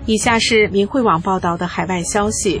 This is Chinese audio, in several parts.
以下是明慧网报道的海外消息，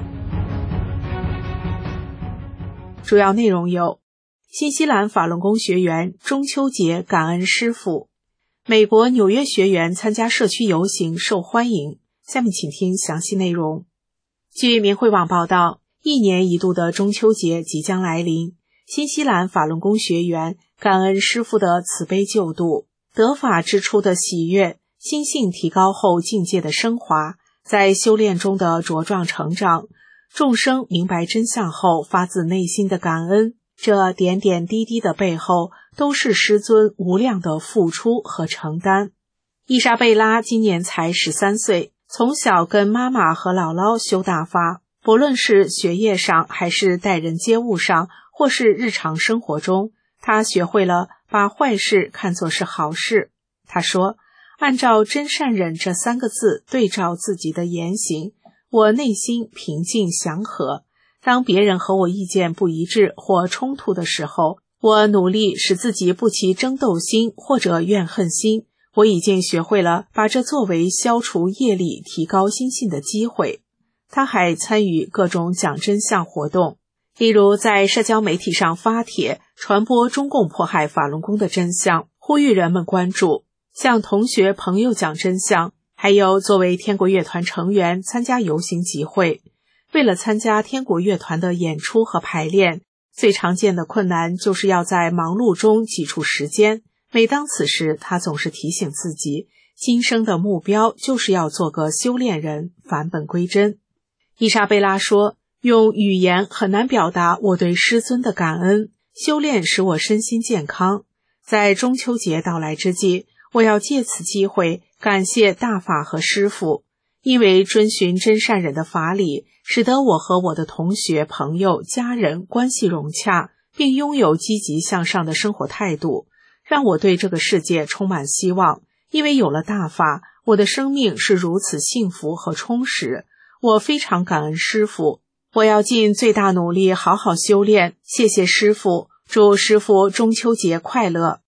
主要内容有：新西兰法轮功学员中秋节感恩师父；美国纽约学员参加社区游行受欢迎。下面请听详细内容。据明慧网报道，一年一度的中秋节即将来临，新西兰法轮功学员感恩师父的慈悲救度，得法之初的喜悦，心性提高后境界的升华，在修炼中的茁壮成长，众生明白真相后发自内心的感恩，这点点滴滴的背后都是师尊无量的付出和承担。伊莎贝拉今年才13岁，从小跟妈妈和姥姥修大法，不论是学业上还是待人接物上，或是日常生活中，她学会了把坏事看作是好事。她说，按照真善忍这3个字对照自己的言行，我内心平静祥和。当别人和我意见不一致或冲突的时候，我努力使自己不起争斗心或者怨恨心。我已经学会了把这作为消除业力、提高心性的机会。他还参与各种讲真相活动，例如在社交媒体上发帖，传播中共迫害法轮功的真相，呼吁人们关注，向同学朋友讲真相，还有作为天国乐团成员参加游行集会。为了参加天国乐团的演出和排练，最常见的困难就是要在忙碌中挤出时间。每当此时，他总是提醒自己，今生的目标就是要做个修炼人，返本归真。伊莎贝拉说，用语言很难表达我对师尊的感恩，修炼使我身心健康。在中秋节到来之际，我要借此机会感谢大法和师父，因为遵循真善忍的法理，使得我和我的同学、朋友、家人关系融洽，并拥有积极向上的生活态度，让我对这个世界充满希望。因为有了大法，我的生命是如此幸福和充实，我非常感恩师父。我要尽最大努力好好修炼，谢谢师父，祝师父中秋节快乐。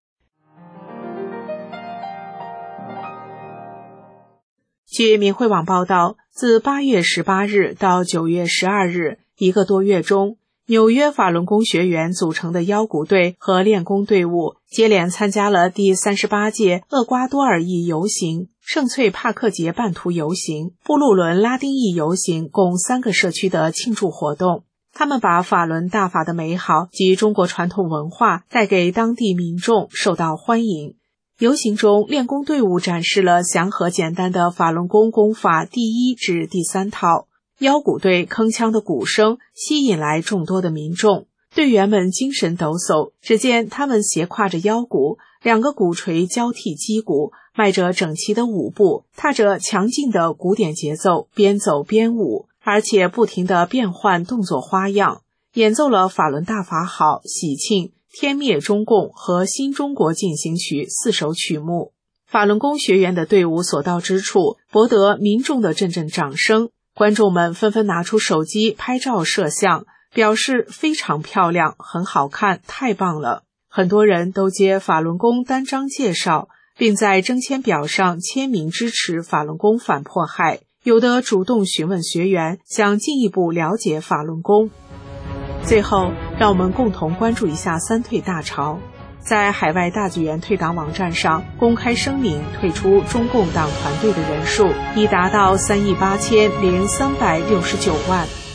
据明慧网报道，自8月18日到9月12日1个多月中，纽约法轮功学员组成的腰鼓队和练功队伍接连参加了第38届厄瓜多尔裔游行、圣翠帕克节半途游行、布鲁伦拉丁裔游行共3个社区的庆祝活动。他们把法轮大法的美好及中国传统文化带给当地民众，受到欢迎。游行中，练功队伍展示了祥和简单的法轮功功法第1至第3套。腰鼓队铿锵的鼓声吸引来众多的民众，队员们精神抖擞，只见他们斜挎着腰鼓，2个鼓槌交替击鼓，迈着整齐的舞步，踏着强劲的古典节奏，边走边舞，而且不停地变换动作花样，演奏了法轮大法好、喜庆、天灭中共和新中国进行曲4首曲目。法轮功学员的队伍所到之处，博得民众的阵阵掌声，观众们纷纷拿出手机拍照摄像，表示非常漂亮，很好看，太棒了。很多人都接法轮功单张介绍，并在征签表上签名支持法轮功反迫害，有的主动询问学员，想进一步了解法轮功。最后，让我们共同关注一下三退大潮。在海外大纪元退党网站上公开声明，退出中共党团队的人数已达到38369万。